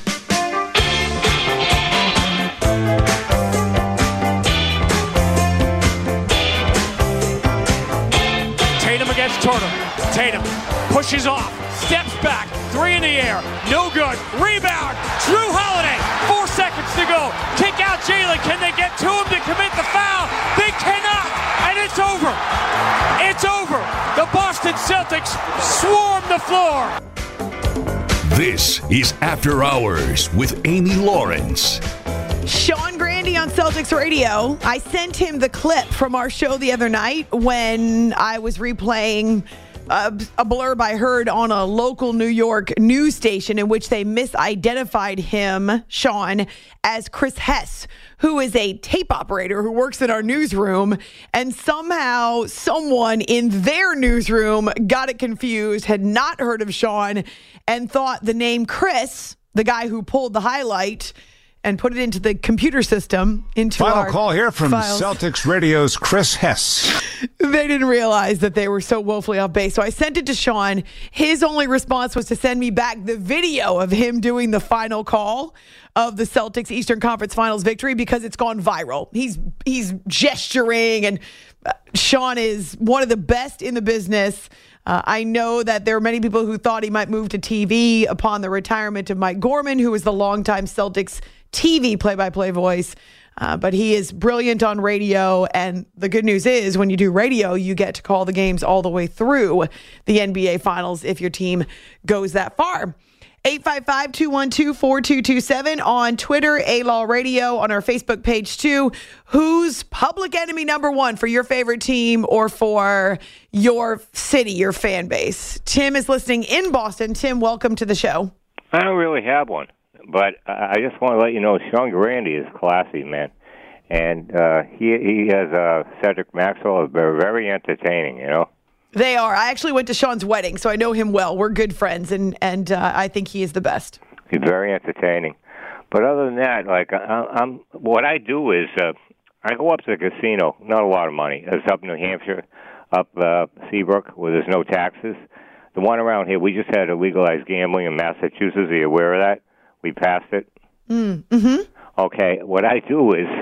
Tatum against Turner. Tatum pushes off, steps back, three in the air, no good. Rebound, Drew Holiday, four seconds to go. Kick out Jalen. Can they get to him to commit the foul? They cannot, and it's over. It's over. The Boston Celtics swarm the floor. This is After Hours with Amy Lawrence. Sean Grandy on Celtics Radio. I sent him the clip from our show the other night when I was replaying a, a blurb I heard on a local New York news station in which they misidentified him, Sean, as Chris Hess, who is a tape operator who works in our newsroom. And somehow someone in their newsroom got it confused, had not heard of Sean, and thought the name Chris, the guy who pulled the highlight and put it into the computer system, into Final our call here from files. Celtics Radio's Chris Hess. They didn't realize that they were so woefully off base. So I sent it to Sean. His only response was to send me back the video of him doing the final call of the Celtics Eastern Conference Finals victory because it's gone viral. He's he's gesturing, and uh, Sean is one of the best in the business. Uh, I know that there are many people who thought he might move to T V upon the retirement of Mike Gorman, who was the longtime Celtics T V play-by-play voice. Uh, but he is brilliant on radio. And the good news is when you do radio, you get to call the games all the way through the N B A Finals if your team goes that far. eight five five, two one two, four two two seven on Twitter, A-Law Radio, on our Facebook page too. Who's public enemy number one for your favorite team or for your city, your fan base? Tim is listening in Boston. Tim, welcome to the show. I don't really have one, but I just want to let you know Sean Grande is classy, man. And uh, he he has uh, Cedric Maxwell. They're very entertaining, you know. They are. I actually went to Sean's wedding, so I know him well. We're good friends, and, and uh, I think he is the best. He's very entertaining. But other than that, like, I, I'm what I do is uh, I go up to the casino, not a lot of money. It's up in New Hampshire, up uh, Seabrook, where there's no taxes. The one around here, we just had to legalize gambling in Massachusetts. Are you aware of that? We passed it. Mm, mm-hmm. Okay, what I do is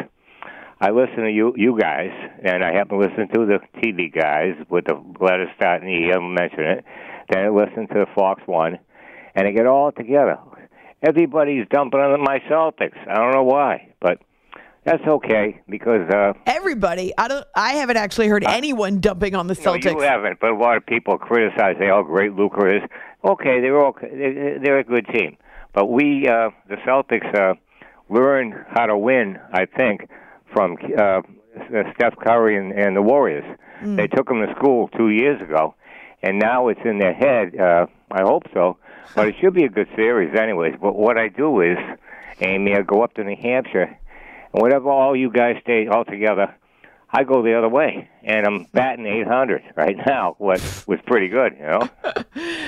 I listen to you you guys, and I happen to listen to the T V guys with the letters starting E, I'm mentioning it. Then I listen to the Fox One, and I get all together. Everybody's dumping on my Celtics. I don't know why, but that's okay because uh, everybody. I don't. I haven't actually heard uh, anyone dumping on the Celtics. No, you haven't, but a lot of people criticize. Say, "Oh, great Luka is." Okay, they're okay. They're a good team, but we, uh, the Celtics, uh, learned how to win. I think. From uh, Steph Curry and, and the Warriors. Mm. They took them to school two years ago, and now it's in their head. Uh, I hope so, but it should be a good series anyways. But what I do is, Amy, I go up to New Hampshire, and whatever all you guys stay all together, I go the other way, and I'm batting eight hundred right now, what was pretty good, you know? uh,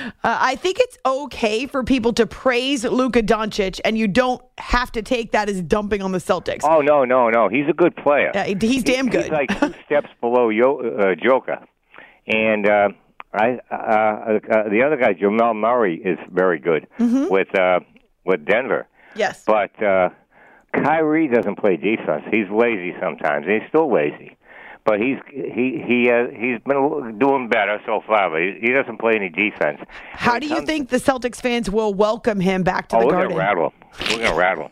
I think it's okay for people to praise Luka Doncic, and you don't have to take that as dumping on the Celtics. Oh, no, no, no. He's a good player. Uh, he's damn good. He's like two steps below Yo- uh, Joker. And uh, I, uh, uh, the other guy, Jamal Murray, is very good mm-hmm. with uh, with Denver. Yes. But... Uh, Kyrie doesn't play defense. He's lazy sometimes. He's still lazy, but he's he he uh, he's been doing better so far. But he, he doesn't play any defense. How do you comes, think the Celtics fans will welcome him back to oh, the we're Garden? Gonna rattle him. We're gonna rattle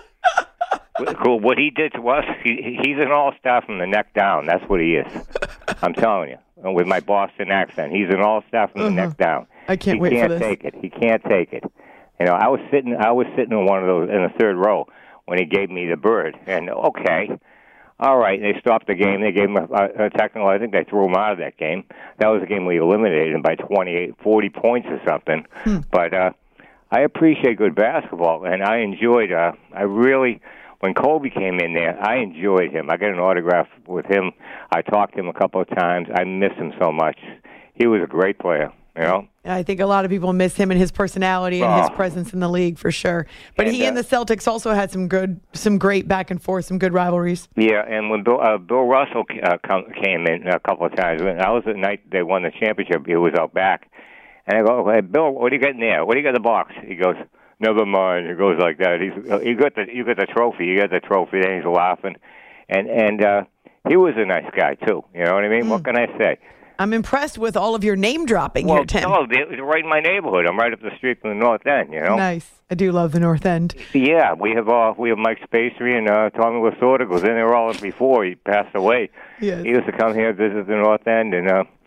him. Cool. What he did to us, he, he's an all-star from the neck down. That's what he is. I'm telling you, with my Boston accent, he's an all-star from uh-huh. the neck down. I can't he wait can't for this. He can't take it. He can't take it. You know, I was sitting. I was sitting in one of those in the third row when he gave me the bird. And, okay, all right, they stopped the game. They gave him a, a technical. I think they threw him out of that game. That was a game we eliminated him by twenty-eight, forty points or something. Hmm. But uh, I appreciate good basketball, and I enjoyed, uh, I really, when Kobe came in there, I enjoyed him. I got an autograph with him. I talked to him a couple of times. I miss him so much. He was a great player. You know? I think a lot of people miss him and his personality and oh. his presence in the league for sure. But and, he uh, and the Celtics also had some good, some great back and forth, some good rivalries. Yeah, and when Bill, uh, Bill Russell uh, come, came in a couple of times, when I was the night they won the championship, he was out back, and I go, "Hey, Bill, what do you got in there? What do you got in the box?" He goes, "Never mind." He goes like that. He's, you got the, you got the trophy. You got the trophy. Then he's laughing, and and uh, he was a nice guy too. You know what I mean? Mm. What can I say? I'm impressed with all of your name dropping well, here, Tim. No, they're right in my neighborhood. I'm right up the street from the North End, you know? Nice. I do love the North End. Yeah, we have uh, we have Mike Spacey and uh, Tommy Lasorda goes in there all before he passed away. Yes. He used to come here, visit the North End, and uh,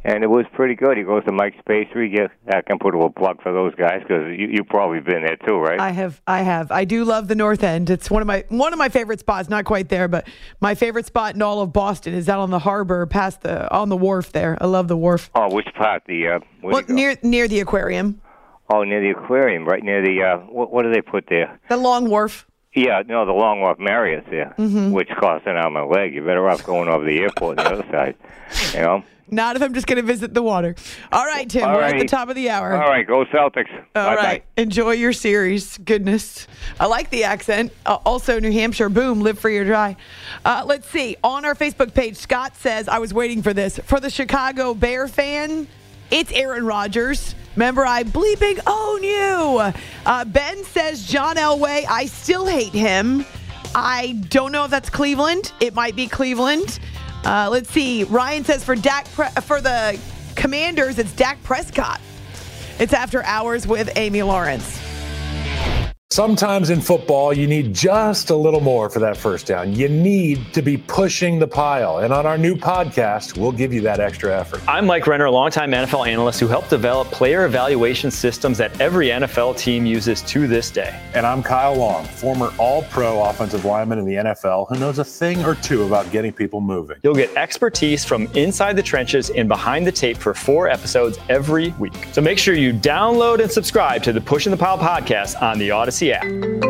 and it was pretty good. He goes to Mike's Pastry. Yeah, I can put a little plug for those guys because you, you've probably been there too, right? I have. I have. I do love the North End. It's one of my one of my favorite spots. Not quite there, but my favorite spot in all of Boston is out on the harbor, past the on the wharf there. I love the wharf. Oh, which part? The uh, well, near near the aquarium. Oh, near the aquarium, right near the uh, what? What do they put there? The Long Wharf. Yeah, no, the Long Wharf Marriott's there, mm-hmm. which costs an arm and a leg. You're better off going over the airport on the other side, you know? Not if I'm just going to visit the water. All right, Tim, All we're right. at the top of the hour. All right, go Celtics. All Bye-bye. right, enjoy your series. Goodness. I like the accent. Uh, also, New Hampshire, boom, live free or die. Uh, let's see. On our Facebook page, Scott says, I was waiting for this. For the Chicago Bear fan, it's Aaron Rodgers. Remember, I bleeping own you. Uh, Ben says, John Elway, I still hate him. I don't know if that's Cleveland. It might be Cleveland. Uh, let's see. Ryan says for Dak Pre- for the Commanders, it's Dak Prescott. It's After Hours with Amy Lawrence. Sometimes in football, you need just a little more for that first down. You need to be pushing the pile. And on our new podcast, we'll give you that extra effort. I'm Mike Renner, a longtime N F L analyst who helped develop player evaluation systems that every N F L team uses to this day. And I'm Kyle Long, former all-pro offensive lineman in the N F L who knows a thing or two about getting people moving. You'll get expertise from inside the trenches and behind the tape for four episodes every week. So make sure you download and subscribe to the Pushing the Pile podcast on the Odyssey app.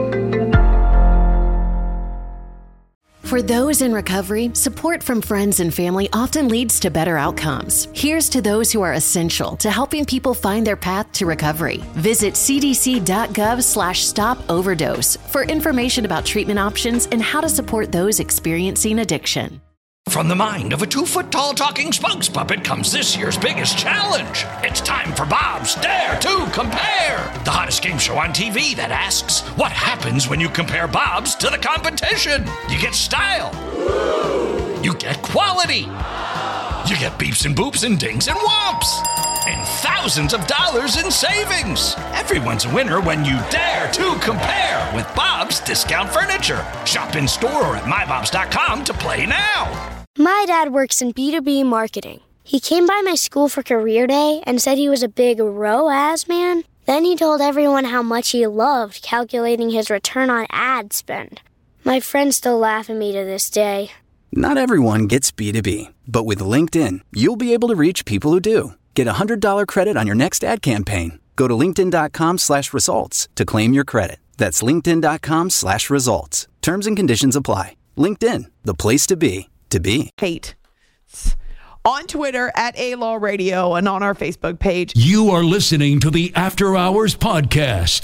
For those in recovery, support from friends and family often leads to better outcomes. Here's to those who are essential to helping people find their path to recovery. Visit cdc.gov slash stop overdose for information about treatment options and how to support those experiencing addiction. From the mind of a two-foot-tall talking Spunks puppet comes this year's biggest challenge. It's time for Bob's Dare to Compare, the hottest game show on T V that asks, what happens when you compare Bob's to the competition? You get style. You get quality. You get beeps and boops and dings and whomps. And thousands of dollars in savings. Everyone's a winner when you dare to compare with Bob's Discount Furniture. Shop in store or at my bobs dot com to play now. My dad works in B two B marketing. He came by my school for career day and said he was a big R O A S man. Then he told everyone how much he loved calculating his return on ad spend. My friends still laugh at me to this day. Not everyone gets B two B, but with LinkedIn, you'll be able to reach people who do. Get a one hundred dollars credit on your next ad campaign. Go to linkedin.com slash results to claim your credit. That's linkedin.com slash results. Terms and conditions apply. LinkedIn, the place to be, to be. Hate. On Twitter, at A-Law Radio, and on our Facebook page. You are listening to the After Hours Podcast.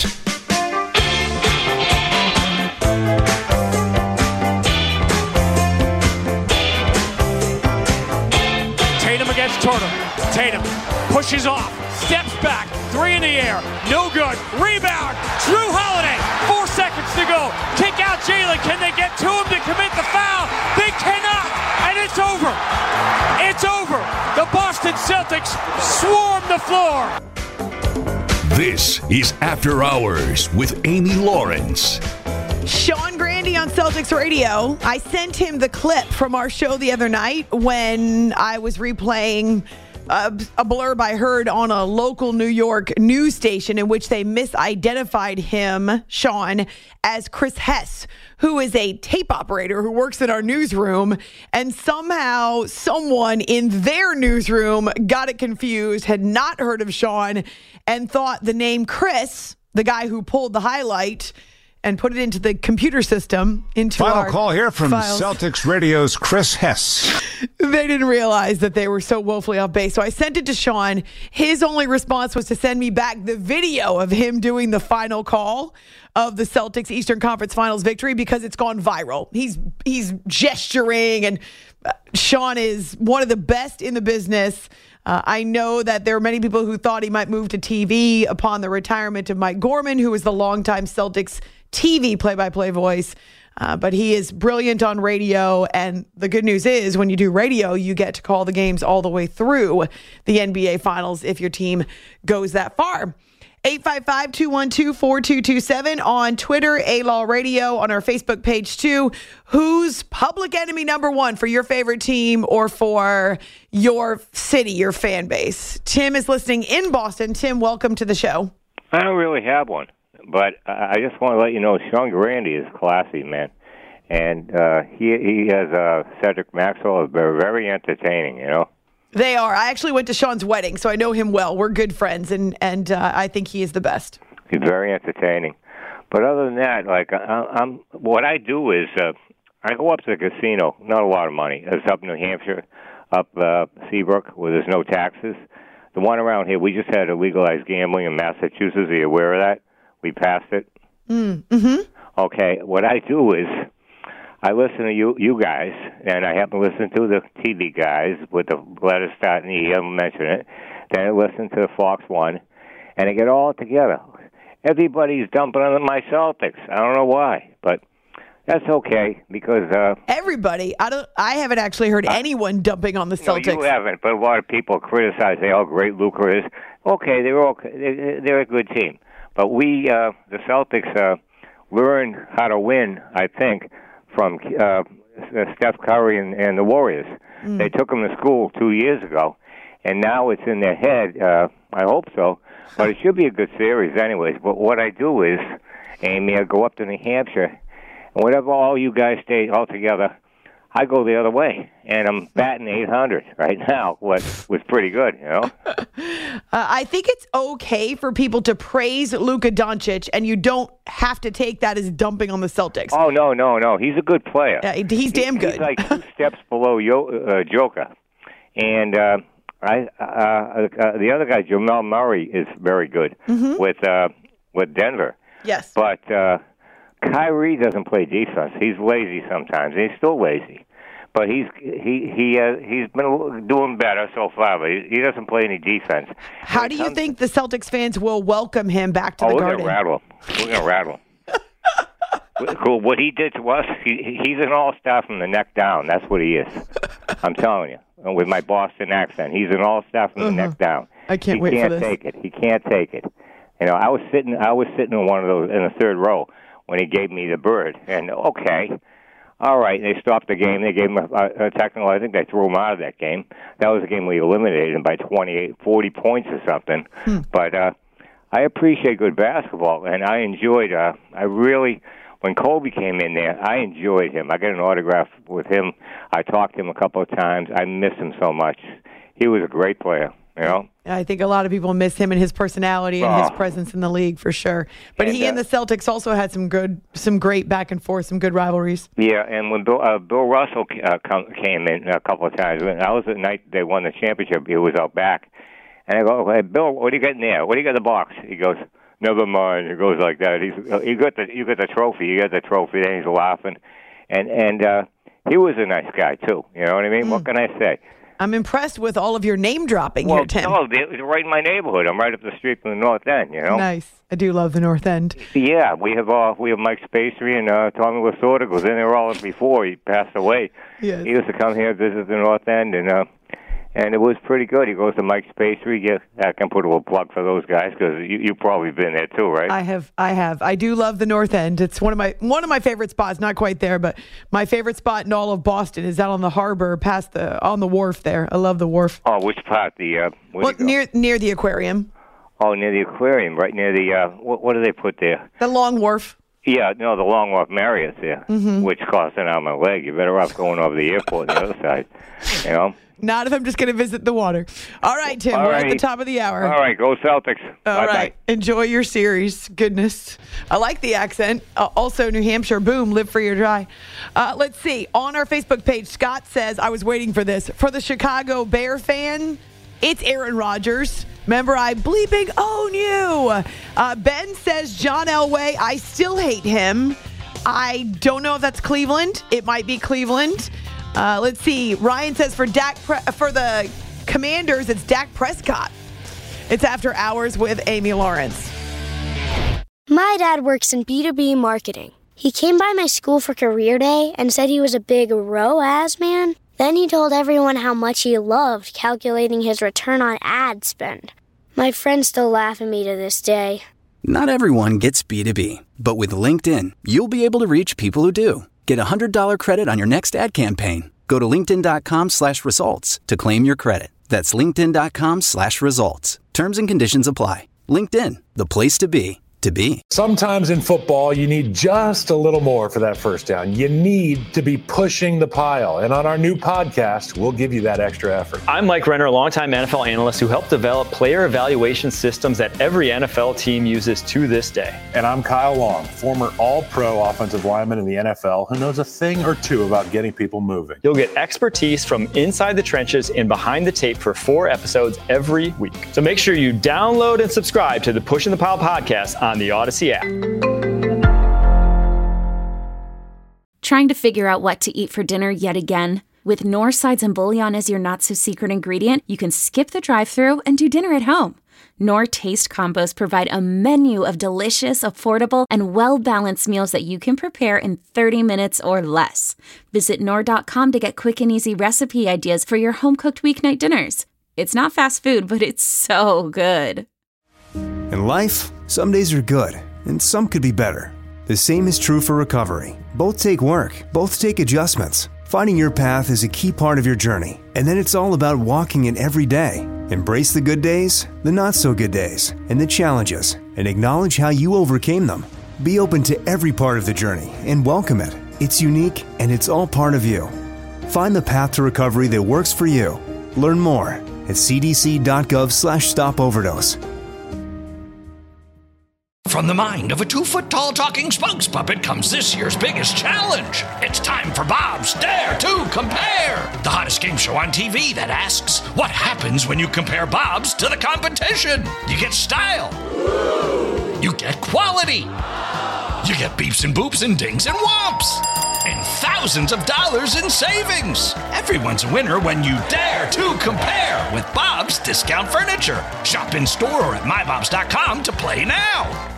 Tatum against Turner. Tatum pushes off, steps back, three in the air, no good, rebound, Drew Holiday, four seconds to go, kick out Jalen, can they get to him to commit the foul? They cannot, and it's over. It's over. The Boston Celtics swarm the floor. This is After Hours with Amy Lawrence. Sean Grandy on Celtics Radio. I sent him the clip from our show the other night when I was replaying a, a blurb I heard on a local New York news station in which they misidentified him, Sean, as Chris Hess, who is a tape operator who works in our newsroom. And somehow someone in their newsroom got it confused, had not heard of Sean, and thought the name Chris, the guy who pulled the highlight and put it into the computer system, into Final our call here from files. Celtics Radio's Chris Hess. They didn't realize that they were so woefully off base. So I sent it to Sean. His only response was to send me back the video of him doing the final call of the Celtics Eastern Conference Finals victory because it's gone viral. He's he's gesturing, and Sean is one of the best in the business. Uh, I know that there are many people who thought he might move to T V upon the retirement of Mike Gorman, who was the longtime Celtics T V play-by-play voice. Uh, but he is brilliant on radio, and the good news is when you do radio, you get to call the games all the way through the N B A Finals if your team goes that far. eight five five, two one two, four two two seven. On Twitter, A-Law Radio. On our Facebook page, too. Who's public enemy number one for your favorite team or for your city, your fan base? Tim is listening in Boston. Tim, welcome to the show. I don't really have one, but I just want to let you know Sean Grandi is classy, man. And uh, he he has uh, Cedric Maxwell is very, very entertaining, you know. They are. I actually went to Sean's wedding, so I know him well. We're good friends, and, and uh, I think he is the best. He's very entertaining. But other than that, like I, I'm, what I do is uh, I go up to the casino. Not a lot of money. It's up in New Hampshire, up uh, Seabrook, where there's no taxes. The one around here, we just had to legalize gambling in Massachusetts. Are you aware of that? We passed it. Mm, mm-hmm. Okay. What I do is I listen to you, you guys, and I happen to listen to the T V guys with the letters starting E. I'll mention it. Then I listen to the Fox One, and I get all together. Everybody's dumping on my Celtics. I don't know why, but that's okay because uh, everybody. I don't. I haven't actually heard anyone dumping on the Celtics. No, you haven't, but a lot of people criticize how great Luka is. Okay, they're all they're, they're a good team, but we, uh, the Celtics, uh, learned how to win. I think. From uh, Steph Curry and, and the Warriors. Mm. They took them to school two years ago, and now it's in their head. Uh, I hope so. But it should be a good series anyways. But what I do is, Amy, I go up to New Hampshire, and whatever all you guys stay all together, I go the other way. And I'm batting eight hundred right now, what was pretty good, you know? uh, I think it's okay for people to praise Luka Doncic, and you don't have to take that as dumping on the Celtics. Oh, no, no, no. He's a good player. Yeah, he's damn he, good. He's like two steps below Yo, uh, Joker. And uh, I, uh, uh, the other guy, Jamal Murray, is very good mm-hmm. with uh, with Denver. Yes. But uh, Kyrie doesn't play defense. He's lazy sometimes. He's still lazy. But he's he he uh, he's been doing better so far. But he, he doesn't play any defense. How do you think the Celtics fans will welcome him back to oh, the we're Garden? Gonna rattle him. We're gonna rattle him. Cool. What he did to us, he, he's an all-star from the neck down. That's what he is. I'm telling you, with my Boston accent, he's an all-star from the uh-huh. neck down. I can't he wait can't for this. Take it. He can't take it. You know, I was sitting. I was sitting in one of those in the third row when he gave me the bird, and okay. All right, they stopped the game. They gave him a, a technical. I think they threw him out of that game. That was a game we eliminated him by twenty-eight, forty points or something. Hmm. But uh, I appreciate good basketball, and I enjoyed. Uh, I really, when Kobe came in there, I enjoyed him. I got an autograph with him. I talked to him a couple of times. I miss him so much. He was a great player. You know? I think a lot of people miss him and his personality and oh. his presence in the league for sure. But and, he uh, and the Celtics also had some good, some great back and forth, some good rivalries. Yeah, and when Bill, uh, Bill Russell uh, come, came in a couple of times, when I was the night they won the championship, he was out back, and I go, hey, Bill, what do you got in there? What do you got in the box? He goes, never mind. He goes like that. He's, you got the, you got the trophy. You got the trophy. Then he's laughing, and and uh, he was a nice guy too. You know what I mean? Mm. What can I say? I'm impressed with all of your name dropping well, here, Tim. No, they're right in my neighborhood. I'm right up the street from the North End, you know? Nice. I do love the North End. Yeah, we have uh, we have Mike Spacey and uh, Tommy Lasorda goes in there all before he passed away. Yes. He used to come here, visit the North End, and uh, and it was pretty good. He goes to Mike Spacey. Yeah, I can put a little plug for those guys because you you've probably been there too, right? I have. I have. I do love the North End. It's one of my one of my favorite spots. Not quite there, but my favorite spot in all of Boston is out on the harbor, past the on the wharf there. I love the wharf. Oh, which part? The uh, well, near near the aquarium. Oh, near the aquarium, right near the uh, what, what do they put there? The Long Wharf. Yeah, no, the Long Wharf Marriott's there, mm-hmm. which costs an arm and a leg. You're better off going over the airport on the other side, you know? Not if I'm just going to visit the water. All right, Tim, All we're right. at the top of the hour. All right, go Celtics. All Bye-bye. right, enjoy your series. Goodness. I like the accent. Uh, also, New Hampshire, boom, live free or die. Uh, let's see. On our Facebook page, Scott says, I was waiting for this. For the Chicago Bear fan, it's Aaron Rodgers. Remember, I bleeping own you. Uh, Ben says, John Elway, I still hate him. I don't know if that's Cleveland. It might be Cleveland. Uh, let's see. Ryan says for Dak Pre- for the Commanders, it's Dak Prescott. It's After Hours with Amy Lawrence. My dad works in B two B marketing. He came by my school for career day and said he was a big R O A S man. Then he told everyone how much he loved calculating his return on ad spend. My friends still laugh at me to this day. Not everyone gets B two B, but with LinkedIn, you'll be able to reach people who do. Get a one hundred dollars credit on your next ad campaign. Go to linkedin.com slash results to claim your credit. That's linkedin.com slash results. Terms and conditions apply. LinkedIn, the place to be, to be. Sometimes in football, you need just a little more for that first down. You need to be pushing the pile. And on our new podcast, we'll give you that extra effort. I'm Mike Renner, a longtime N F L analyst who helped develop player evaluation systems that every N F L team uses to this day. And I'm Kyle Long, former all-pro offensive lineman in the N F L who knows a thing or two about getting people moving. You'll get expertise from inside the trenches and behind the tape for four episodes every week. So make sure you download and subscribe to the Pushing the Pile podcast on the Odyssey app. Trying to figure out what to eat for dinner yet again? With Knorr Sides and Bouillon as your not-so-secret ingredient, you can skip the drive-thru and do dinner at home. Knorr Taste Combos provide a menu of delicious, affordable, and well-balanced meals that you can prepare in thirty minutes or less. Visit Knorr dot com to get quick and easy recipe ideas for your home-cooked weeknight dinners. It's not fast food, but it's so good. In life, some days are good, and some could be better. The same is true for recovery. Both take work, both take adjustments. Finding your path is a key part of your journey, and then it's all about walking it every day. Embrace the good days, the not-so-good days, and the challenges, and acknowledge how you overcame them. Be open to every part of the journey and welcome it. It's unique, and it's all part of you. Find the path to recovery that works for you. Learn more at cdc.gov slash stop overdose. From the mind of a two-foot-tall talking spokes puppet comes this year's biggest challenge. It's time for Bob's Dare to Compare, the hottest game show on T V that asks, what happens when you compare Bob's to the competition? You get style. You get quality. You get beeps and boops and dings and whomps. And thousands of dollars in savings. Everyone's a winner when you dare to compare with Bob's Discount Furniture. Shop in store or at my bobs dot com to play now.